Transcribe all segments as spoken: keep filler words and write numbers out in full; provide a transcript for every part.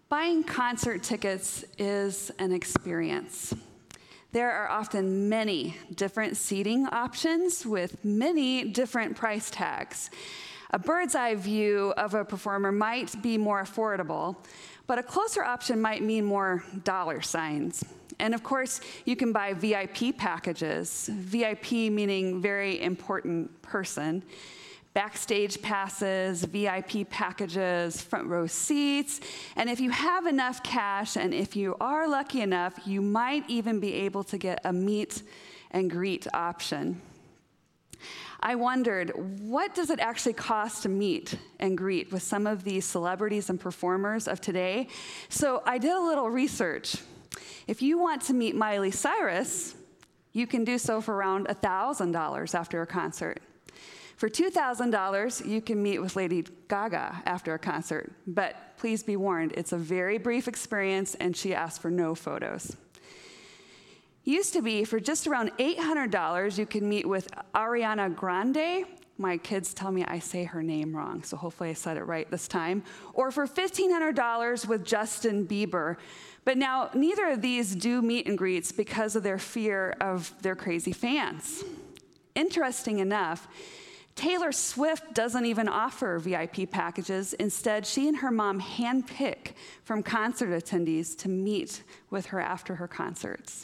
Buying concert tickets is an experience. There are often many different seating options with many different price tags. A bird's eye view of a performer might be more affordable, but a closer option might mean more dollar signs. And of course, you can buy V I P packages, V I P meaning very important person, backstage passes, V I P packages, front row seats, and if you have enough cash and if you are lucky enough, you might even be able to get a meet and greet option. I wondered, what does it actually cost to meet and greet with some of these celebrities and performers of today? So I did a little research. If you want to meet Miley Cyrus, you can do so for around one thousand dollars after a concert. For two thousand dollars, you can meet with Lady Gaga after a concert, but please be warned, it's a very brief experience and she asked for no photos. Used to be, for just around eight hundred dollars, you can meet with Ariana Grande. My kids tell me I say her name wrong, so hopefully I said it right this time. Or for fifteen hundred dollars with Justin Bieber. But now, neither of these do meet and greets because of their fear of their crazy fans. Interesting enough, Taylor Swift doesn't even offer V I P packages. Instead, she and her mom handpick from concert attendees to meet with her after her concerts.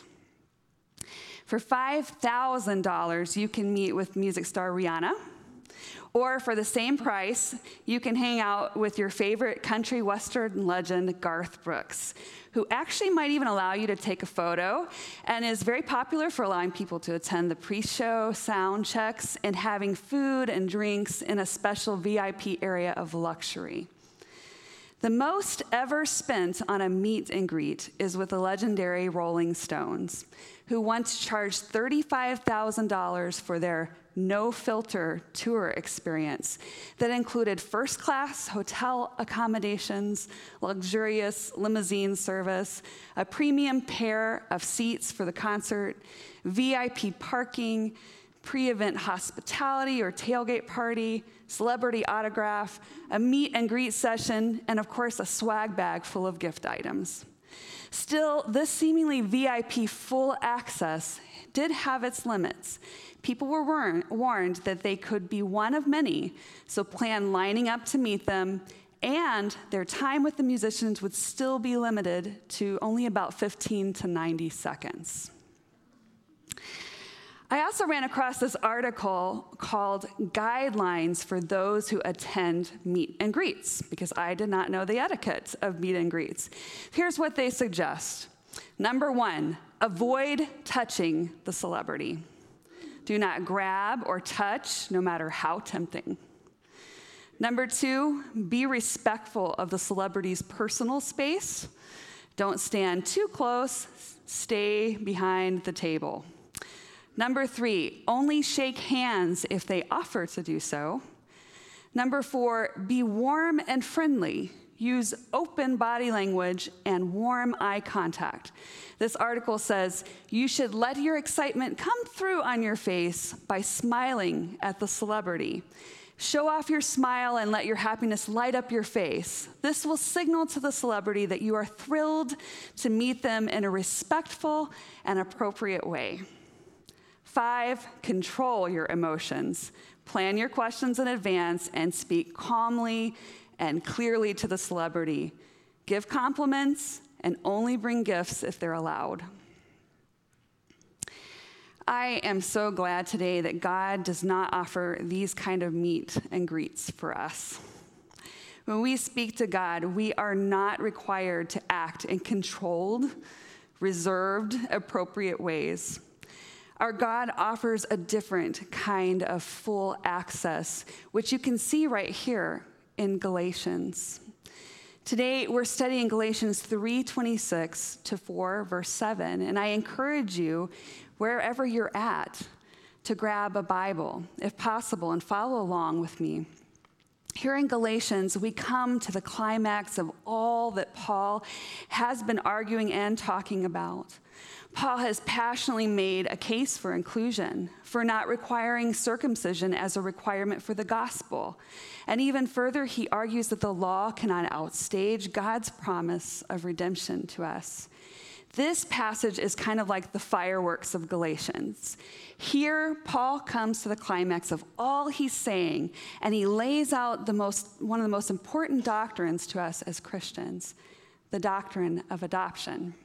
For five thousand dollars, you can meet with music star Rihanna. Or for the same price, you can hang out with your favorite country western legend, Garth Brooks, who actually might even allow you to take a photo and is very popular for allowing people to attend the pre-show sound checks and having food and drinks in a special V I P area of luxury. The most ever spent on a meet and greet is with the legendary Rolling Stones, who once charged thirty-five thousand dollars for their no-filter tour experience that included first-class hotel accommodations, luxurious limousine service, a premium pair of seats for the concert, V I P parking, pre-event hospitality or tailgate party, celebrity autograph, a meet and greet session, and of course a swag bag full of gift items. Still, this seemingly V I P full access did have its limits. People were warn- warned that they could be one of many, so plan lining up to meet them, and their time with the musicians would still be limited to only about fifteen to ninety seconds. I also ran across this article called Guidelines for Those Who Attend Meet and Greets, because I did not know the etiquette of meet and greets. Here's what they suggest. Number one, avoid touching the celebrity. Do not grab or touch, no matter how tempting. Number two, be respectful of the celebrity's personal space. Don't stand too close, stay behind the table. Number three, only shake hands if they offer to do so. Number four, be warm and friendly. Use open body language and warm eye contact. This article says you should let your excitement come through on your face by smiling at the celebrity. Show off your smile and let your happiness light up your face. This will signal to the celebrity that you are thrilled to meet them in a respectful and appropriate way. Five, control your emotions. Plan your questions in advance and speak calmly and clearly to the celebrity. Give compliments and only bring gifts if they're allowed. I am so glad today that God does not offer these kind of meet and greets for us. When we speak to God, we are not required to act in controlled, reserved, appropriate ways. Our God offers a different kind of full access, which you can see right here in Galatians. Today, we're studying Galatians three twenty-six to four, verse seven, and I encourage you, wherever you're at, to grab a Bible, if possible, and follow along with me. Here in Galatians, we come to the climax of all that Paul has been arguing and talking about. Paul has passionately made a case for inclusion, for not requiring circumcision as a requirement for the gospel. And even further, he argues that the law cannot outstage God's promise of redemption to us. This passage is kind of like the fireworks of Galatians. Here, Paul comes to the climax of all he's saying, and he lays out the most, one of the most important doctrines to us as Christians, the doctrine of adoption.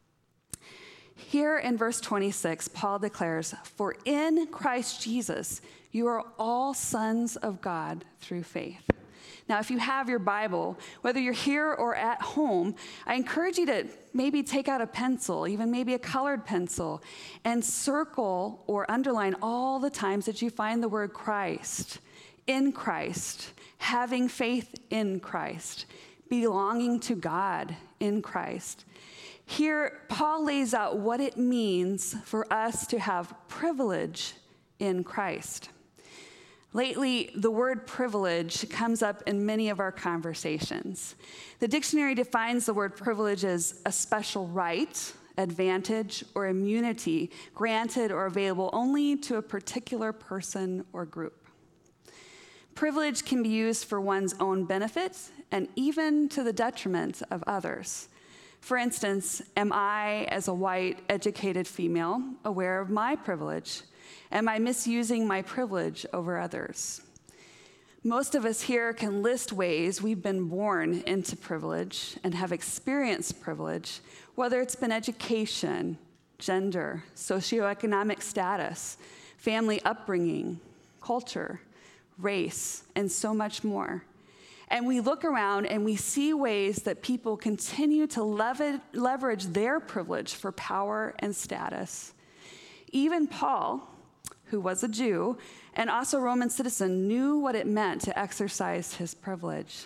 Here in verse twenty-six, Paul declares, "For in Christ Jesus, you are all sons of God through faith." Now, if you have your Bible, whether you're here or at home, I encourage you to maybe take out a pencil, even maybe a colored pencil, and circle or underline all the times that you find the word Christ, in Christ, having faith in Christ, belonging to God in Christ. Here, Paul lays out what it means for us to have privilege in Christ. Lately, the word privilege comes up in many of our conversations. The dictionary defines the word privilege as a special right, advantage, or immunity granted or available only to a particular person or group. Privilege can be used for one's own benefit and even to the detriment of others. For instance, am I, as a white, educated female, aware of my privilege? Am I misusing my privilege over others? Most of us here can list ways we've been born into privilege and have experienced privilege, whether it's been education, gender, socioeconomic status, family upbringing, culture, race, and so much more. And we look around and we see ways that people continue to leverage their privilege for power and status. Even Paul, who was a Jew and also a Roman citizen, knew what it meant to exercise his privilege.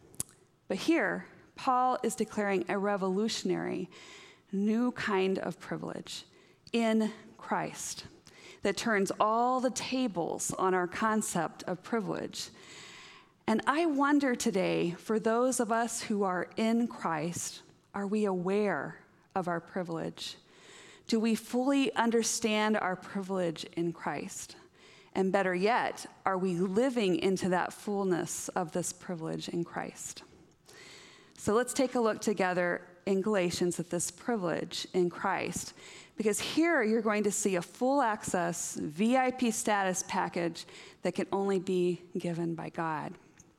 But here, Paul is declaring a revolutionary, new kind of privilege in Christ that turns all the tables on our concept of privilege. And I wonder today, for those of us who are in Christ, are we aware of our privilege? Do we fully understand our privilege in Christ? And better yet, are we living into that fullness of this privilege in Christ? So let's take a look together in Galatians at this privilege in Christ, because here you're going to see a full access V I P status package that can only be given by God.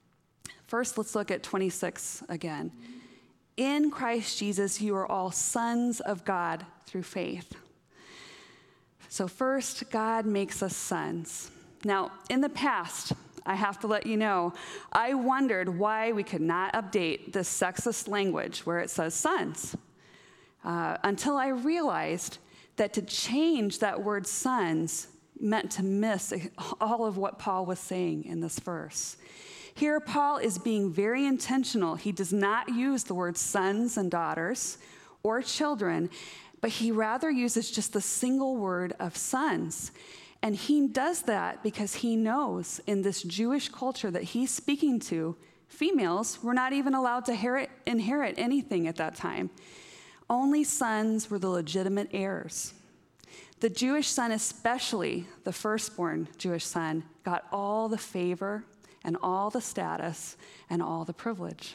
First, let's look at twenty-six again. In Christ Jesus, you are all sons of God through faith. So first, God makes us sons. Now, in the past, I have to let you know, I wondered why we could not update this sexist language where it says sons, uh, until I realized that to change that word sons meant to miss all of what Paul was saying in this verse. Here, Paul is being very intentional. He does not use the words sons and daughters or children, but he rather uses just the single word of sons. And he does that because he knows in this Jewish culture that he's speaking to, females were not even allowed to inherit, inherit anything at that time. Only sons were the legitimate heirs. The Jewish son, especially the firstborn Jewish son, got all the favor and all the status and all the privilege.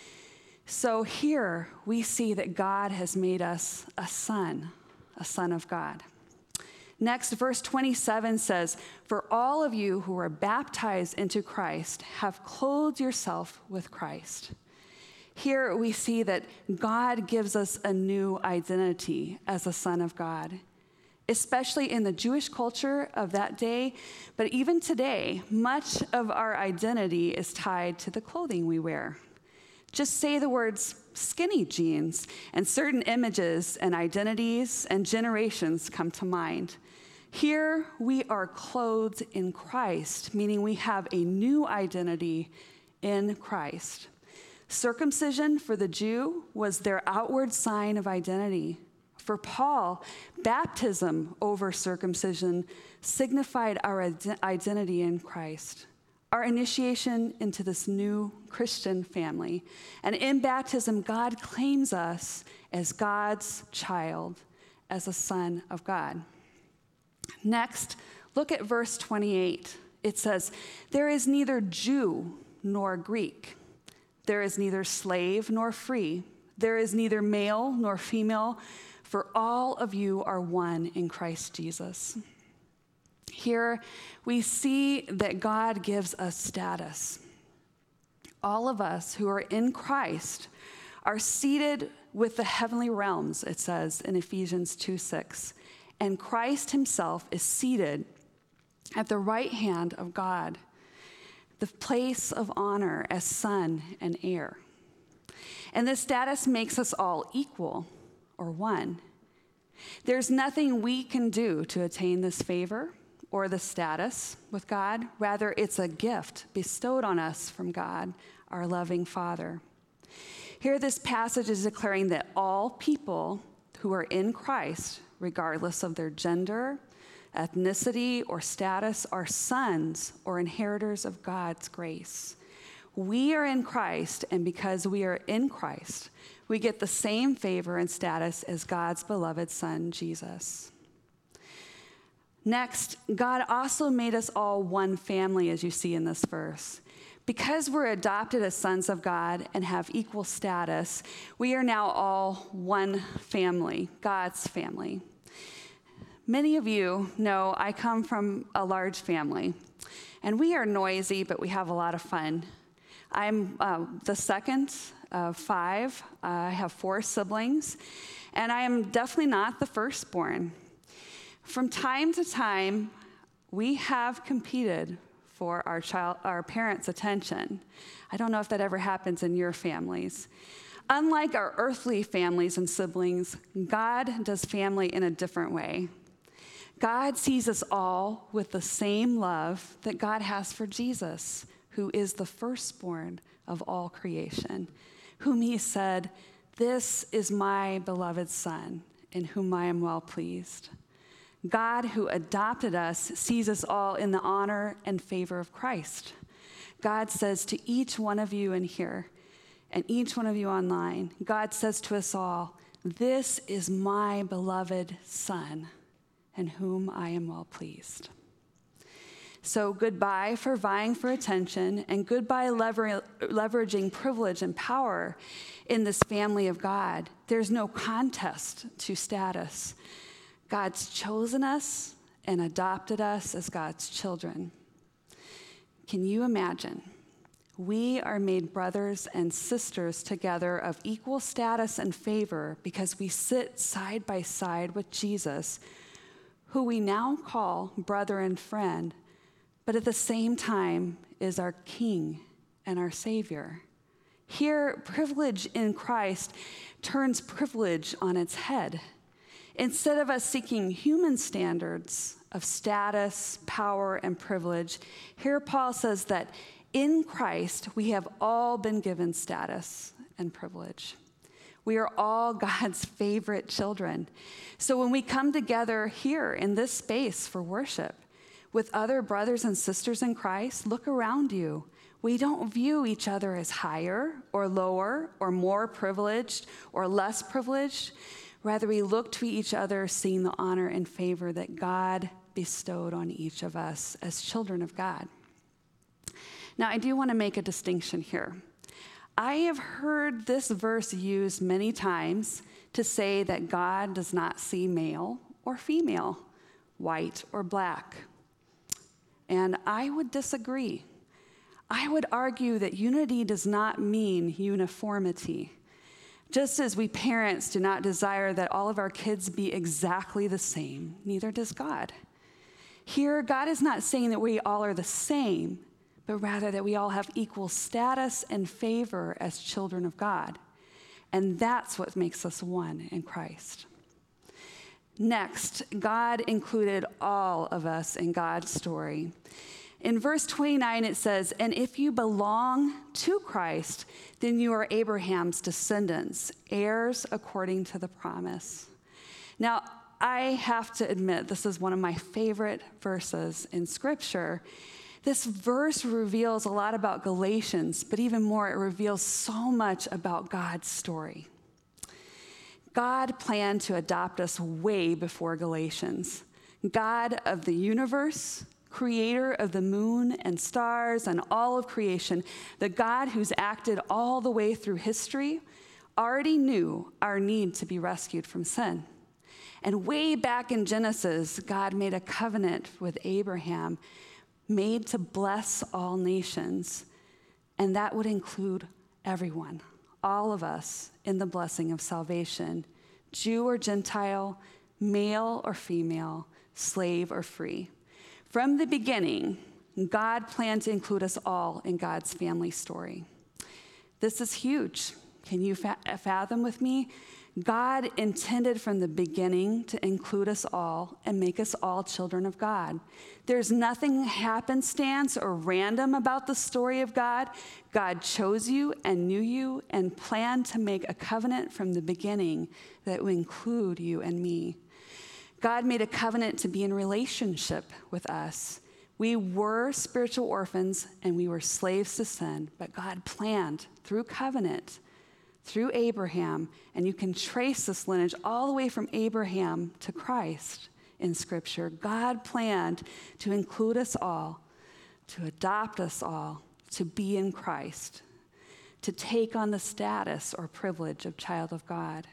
So here we see that God has made us a son, a son of God. Next, verse twenty-seven says, "For all of you who are baptized into Christ have clothed yourself with Christ." Here we see that God gives us a new identity as a son of God, especially in the Jewish culture of that day. But even today, much of our identity is tied to the clothing we wear. Just say the words skinny jeans, and certain images and identities and generations come to mind. Here we are clothed in Christ, meaning we have a new identity in Christ. Circumcision for the Jew was their outward sign of identity. For Paul, baptism over circumcision signified our identity in Christ. our initiation into this new Christian family. And in baptism, God claims us as God's child, as a son of God. Next, look at verse twenty-eight. It says, "There is neither Jew nor Greek. There is neither slave nor free. There is neither male nor female, for all of you are one in Christ Jesus." Here we see that God gives us status. All of us who are in Christ are seated with the heavenly realms, it says in Ephesians two six. And Christ himself is seated at the right hand of God, the place of honor as son and heir. And this status makes us all equal, or one. There's nothing we can do to attain this favor or the status with God. Rather, it's a gift bestowed on us from God, our loving Father. Here, this passage is declaring that all people who are in Christ, regardless of their gender, ethnicity, or status, are sons or inheritors of God's grace. We are in Christ, and because we are in Christ, we get the same favor and status as God's beloved Son, Jesus. Next, God also made us all one family, as you see in this verse. Because we're adopted as sons of God and have equal status, we are now all one family, God's family. Many of you know I come from a large family, and we are noisy, but we have a lot of fun. I'm uh, the second of five. Uh, I have four siblings, and I am definitely not the firstborn. From time to time, we have competed for our child, our parents' attention. I don't know if that ever happens in your families. Unlike our earthly families and siblings, God does family in a different way. God sees us all with the same love that God has for Jesus, who is the firstborn of all creation, whom he said, "This is my beloved Son, in whom I am well pleased." God, who adopted us, sees us all in the honor and favor of Christ. God says to each one of you in here and each one of you online, God says to us all, "This is my beloved Son, in whom I am well pleased." So goodbye for vying for attention, and goodbye lever- leveraging privilege and power in this family of God. There's no contest to status. God's chosen us and adopted us as God's children. Can you imagine? We are made brothers and sisters together of equal status and favor because we sit side by side with Jesus, who we now call brother and friend, but at the same time is our King and our Savior. Here, privilege in Christ turns privilege on its head. Instead of us seeking human standards of status, power, and privilege, here Paul says that in Christ we have all been given status and privilege. We are all God's favorite children. So when we come together here in this space for worship with other brothers and sisters in Christ, look around you. We don't view each other as higher or lower or more privileged or less privileged. Rather, we look to each other seeing the honor and favor that God bestowed on each of us as children of God. Now, I do want to make a distinction here. I have heard this verse used many times to say that God does not see male or female, white or black. And I would disagree. I would argue that unity does not mean uniformity. Just as we parents do not desire that all of our kids be exactly the same, neither does God. Here, God is not saying that we all are the same, but rather that we all have equal status and favor as children of God. And that's what makes us one in Christ. Next, God included all of us in God's story. In verse twenty-nine, it says, "And if you belong to Christ, then you are Abraham's descendants, heirs according to the promise." Now, I have to admit, this is one of my favorite verses in Scripture. This verse reveals a lot about Galatians, but even more, it reveals so much about God's story. God planned to adopt us way before Galatians. God of the universe, creator of the moon and stars and all of creation, the God who's acted all the way through history, already knew our need to be rescued from sin. And way back in Genesis, God made a covenant with Abraham, made to bless all nations, and that would include everyone, all of us, in the blessing of salvation, Jew or Gentile, male or female, slave or free. From the beginning, God planned to include us all in God's family story. This is huge. Can you fathom with me? God intended from the beginning to include us all and make us all children of God. There's nothing happenstance or random about the story of God. God chose you and knew you and planned to make a covenant from the beginning that would include you and me. God made a covenant to be in relationship with us. We were spiritual orphans and we were slaves to sin, but God planned through covenant, through Abraham, and you can trace this lineage all the way from Abraham to Christ in Scripture. God planned to include us all, to adopt us all, to be in Christ, to take on the status or privilege of child of God.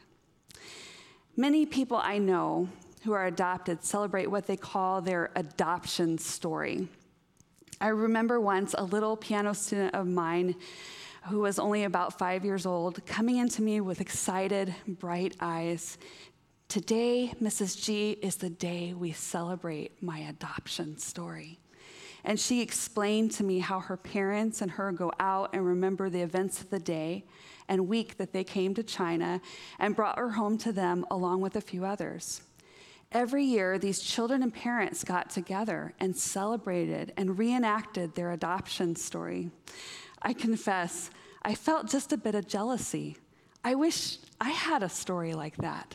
Many people I know who are adopted celebrate what they call their adoption story. I remember once a little piano student of mine who was only about five years old, coming into me with excited, bright eyes. Today, Missus G, is the day we celebrate my adoption story. And she explained to me how her parents and her go out and remember the events of the day and week that they came to China and brought her home to them along with a few others. Every year, these children and parents got together and celebrated and reenacted their adoption story. I confess, I felt just a bit of jealousy. I wish I had a story like that.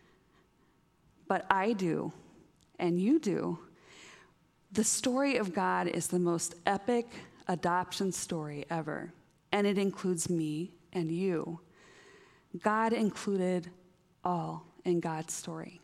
But I do, and you do. The story of God is the most epic adoption story ever, and it includes me and you. God included all in God's story.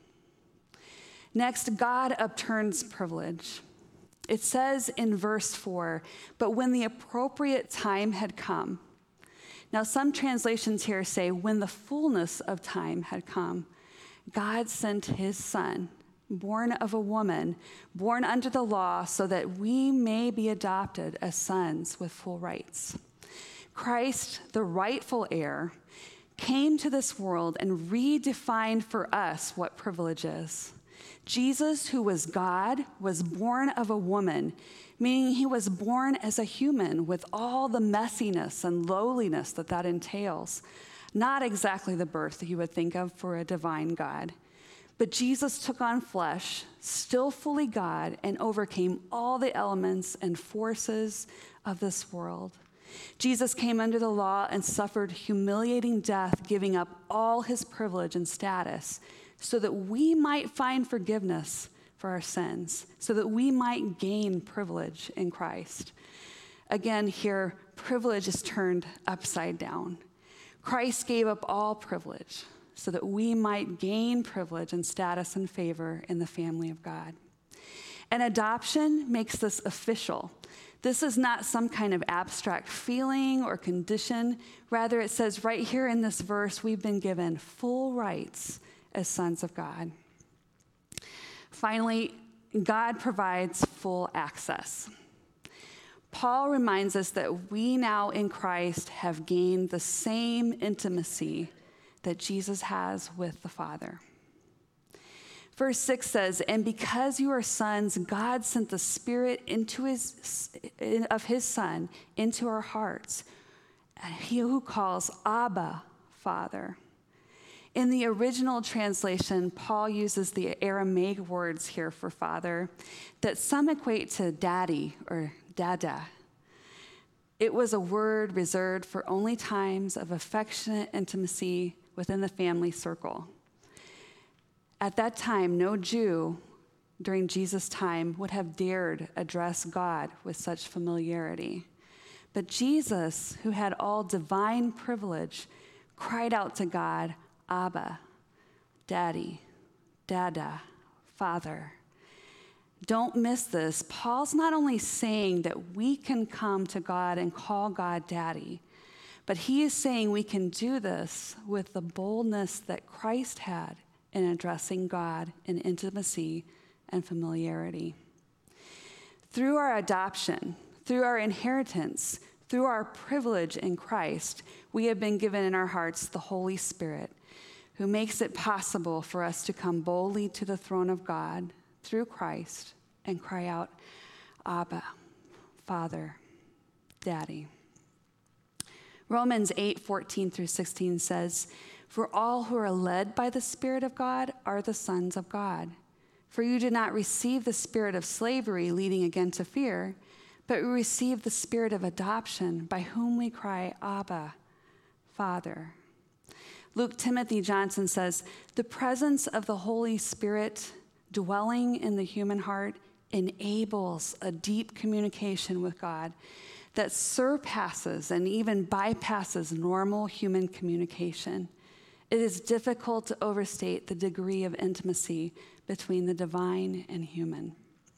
Next, God upturns privilege. It says in verse four, but when the appropriate time had come. Now, some translations here say, when the fullness of time had come, God sent his son, born of a woman, born under the law, so that we may be adopted as sons with full rights. Christ, the rightful heir, came to this world and redefined for us what privilege is. Jesus, who was God, was born of a woman, meaning he was born as a human with all the messiness and lowliness that that entails. Not exactly the birth that you would think of for a divine God. But Jesus took on flesh, still fully God, and overcame all the elements and forces of this world. Jesus came under the law and suffered humiliating death, giving up all his privilege and status, so that we might find forgiveness for our sins, so that we might gain privilege in Christ. Again, here, privilege is turned upside down. Christ gave up all privilege so that we might gain privilege and status and favor in the family of God. And adoption makes this official. This is not some kind of abstract feeling or condition. Rather, it says right here in this verse, we've been given full rights as sons of God. Finally, God provides full access. Paul reminds us that we now in Christ have gained the same intimacy that Jesus has with the Father. Verse six says, and because you are sons, God sent the Spirit into his, of his Son into our hearts, he who calls Abba, Father. In the original translation, Paul uses the Aramaic words here for father that some equate to daddy or dada. It was a word reserved for only times of affectionate intimacy within the family circle. At that time, no Jew during Jesus' time would have dared address God with such familiarity. But Jesus, who had all divine privilege, cried out to God, Abba, Daddy, Dada, Father. Don't miss this. Paul's not only saying that we can come to God and call God Daddy, but he is saying we can do this with the boldness that Christ had in addressing God in intimacy and familiarity. Through our adoption, through our inheritance, through our privilege in Christ, we have been given in our hearts the Holy Spirit, who makes it possible for us to come boldly to the throne of God through Christ and cry out, Abba, Father, Daddy. Romans eight, fourteen through sixteen says, For all who are led by the Spirit of God are the sons of God. For you did not receive the spirit of slavery leading again to fear, but we received the spirit of adoption, by whom we cry, Abba, Father. Luke Timothy Johnson says, the presence of the Holy Spirit dwelling in the human heart enables a deep communication with God that surpasses and even bypasses normal human communication. It is difficult to overstate the degree of intimacy between the divine and human.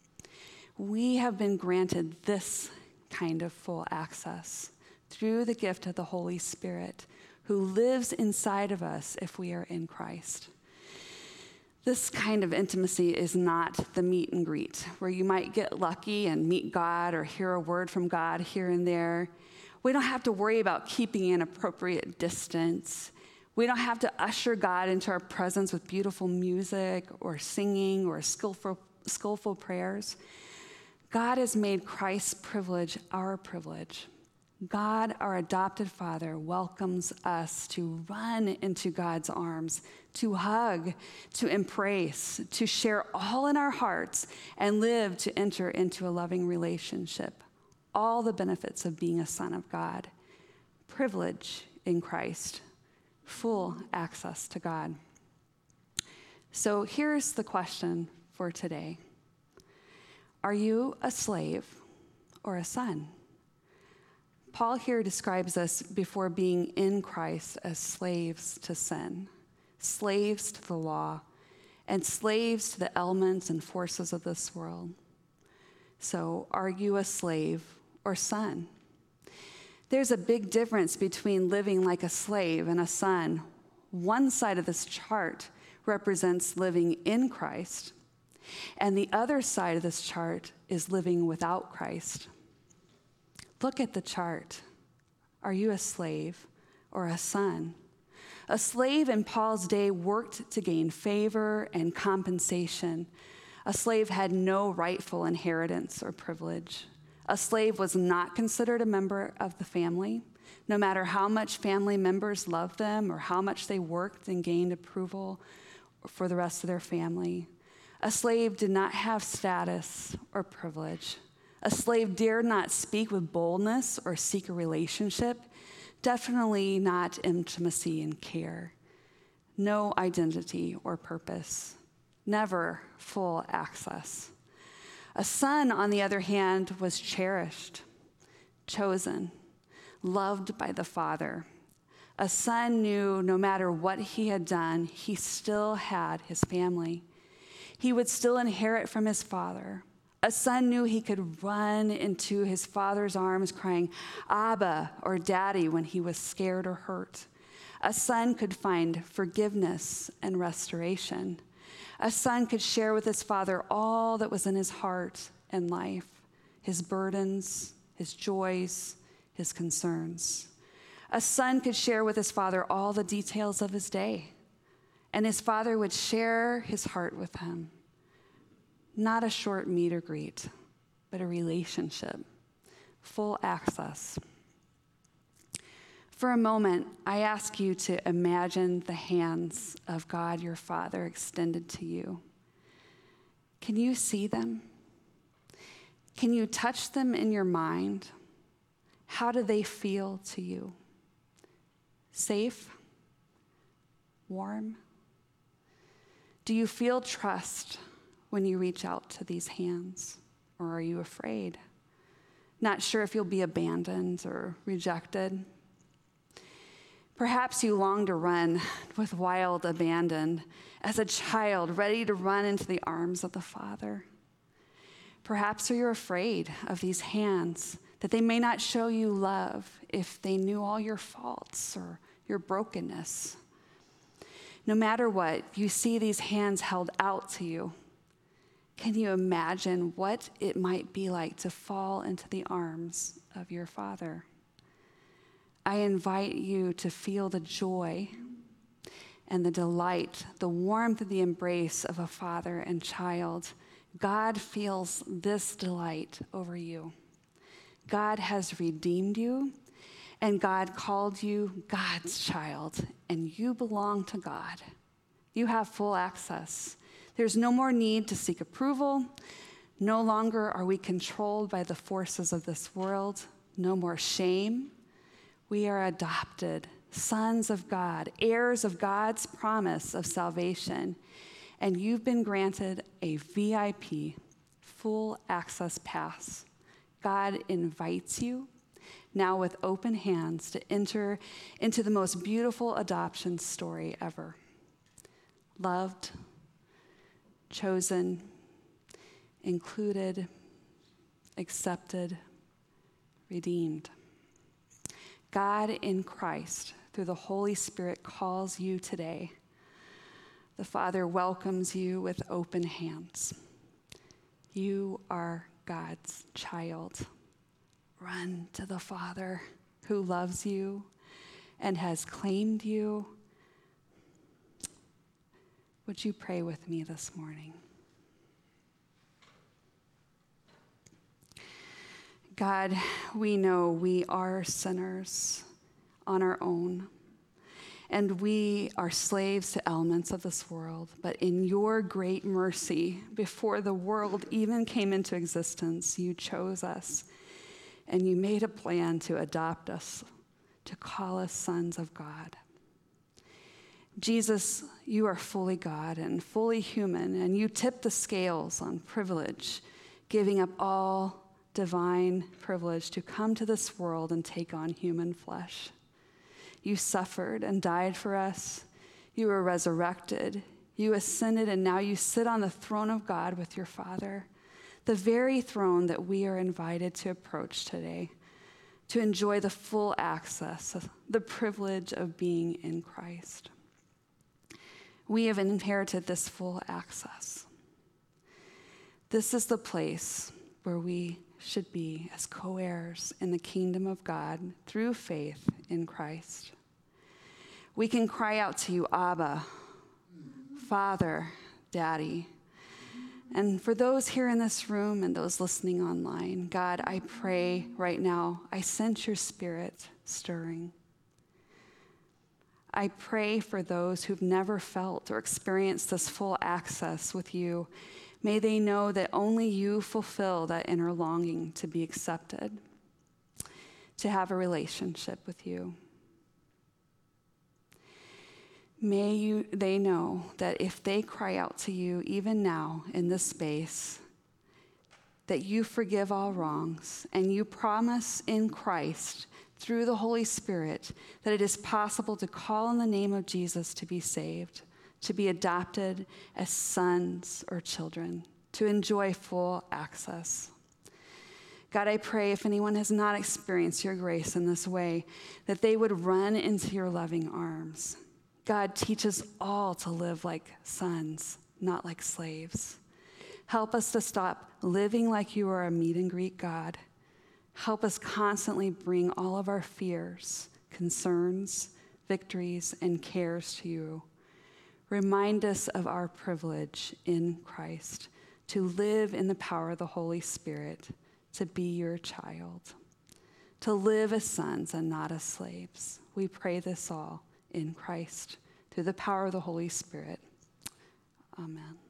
We have been granted this kind of full access through the gift of the Holy Spirit, who lives inside of us if we are in Christ. This kind of intimacy is not the meet and greet, where you might get lucky and meet God or hear a word from God here and there. We don't have to worry about keeping an appropriate distance. We don't have to usher God into our presence with beautiful music or singing or skillful, skillful prayers. God has made Christ's privilege our privilege. God, our adopted Father, welcomes us to run into God's arms, to hug, to embrace, to share all in our hearts, and live to enter into a loving relationship. All the benefits of being a son of God. Privilege in Christ. Full access to God. So here's the question for today. Are you a slave or a son? Paul here describes us before being in Christ as slaves to sin, slaves to the law, and slaves to the elements and forces of this world. So, are you a slave or son? There's a big difference between living like a slave and a son. One side of this chart represents living in Christ, and the other side of this chart is living without Christ. Look at the chart. Are you a slave or a son? A slave in Paul's day worked to gain favor and compensation. A slave had no rightful inheritance or privilege. A slave was not considered a member of the family, no matter how much family members loved them or how much they worked and gained approval for the rest of their family. A slave did not have status or privilege. A slave dared not speak with boldness or seek a relationship, definitely not intimacy and care. No identity or purpose, never full access. A son, on the other hand, was cherished, chosen, loved by the Father. A son knew no matter what he had done, he still had his family. He would still inherit from his father. A son knew he could run into his father's arms crying, Abba, or Daddy, when he was scared or hurt. A son could find forgiveness and restoration. A son could share with his father all that was in his heart and life, his burdens, his joys, his concerns. A son could share with his father all the details of his day, and his father would share his heart with him. Not a short meet or greet, but a relationship, full access. For a moment, I ask you to imagine the hands of God, your Father, extended to you. Can you see them? Can you touch them in your mind? How do they feel to you? Safe? Warm? Do you feel trust when you reach out to these hands? Or are you afraid? Not sure if you'll be abandoned or rejected? Perhaps you long to run with wild abandon as a child, ready to run into the arms of the Father. Perhaps you're afraid of these hands, that they may not show you love if they knew all your faults or your brokenness. No matter what, you see these hands held out to you. Can you imagine what it might be like to fall into the arms of your Father? I invite you to feel the joy and the delight, the warmth of the embrace of a father and child. God feels this delight over you. God has redeemed you, and God called you God's child, and you belong to God. You have full access. There's no more need to seek approval. No longer are we controlled by the forces of this world. No more shame. We are adopted, sons of God, heirs of God's promise of salvation, and you've been granted a V I P, full access pass. God invites you now with open hands to enter into the most beautiful adoption story ever. Loved, chosen, included, accepted, redeemed. God in Christ, through the Holy Spirit, calls you today. The Father welcomes you with open hands. You are God's child. Run to the Father who loves you and has claimed you. Would you pray with me this morning? God, we know we are sinners on our own, and we are slaves to elements of this world. But in your great mercy, before the world even came into existence, you chose us, and you made a plan to adopt us, to call us sons of God. Jesus, you are fully God and fully human, and you tip the scales on privilege, giving up all divine privilege to come to this world and take on human flesh. You suffered and died for us. You were resurrected. You ascended, and now you sit on the throne of God with your Father, the very throne that we are invited to approach today, to enjoy the full access, the privilege of being in Christ. We have inherited this full access. This is the place where we should be as co-heirs in the kingdom of God through faith in Christ. We can cry out to you, Abba, Father, Daddy. And for those here in this room and those listening online, God, I pray right now, I sense your Spirit stirring. I pray for those who've never felt or experienced this full access with you. May they know that only you fulfill that inner longing to be accepted, to have a relationship with you. May you, they know that if they cry out to you, even now in this space, that you forgive all wrongs, and you promise in Christ through the Holy Spirit that it is possible to call on the name of Jesus to be saved, to be adopted as sons or children, to enjoy full access. God, I pray if anyone has not experienced your grace in this way, that they would run into your loving arms. God, teach us all to live like sons, not like slaves. Help us to stop living like you are a meet and greet God. Help us constantly bring all of our fears, concerns, victories, and cares to you. Remind us of our privilege in Christ to live in the power of the Holy Spirit, to be your child, to live as sons and not as slaves. We pray this all in Christ through the power of the Holy Spirit. Amen.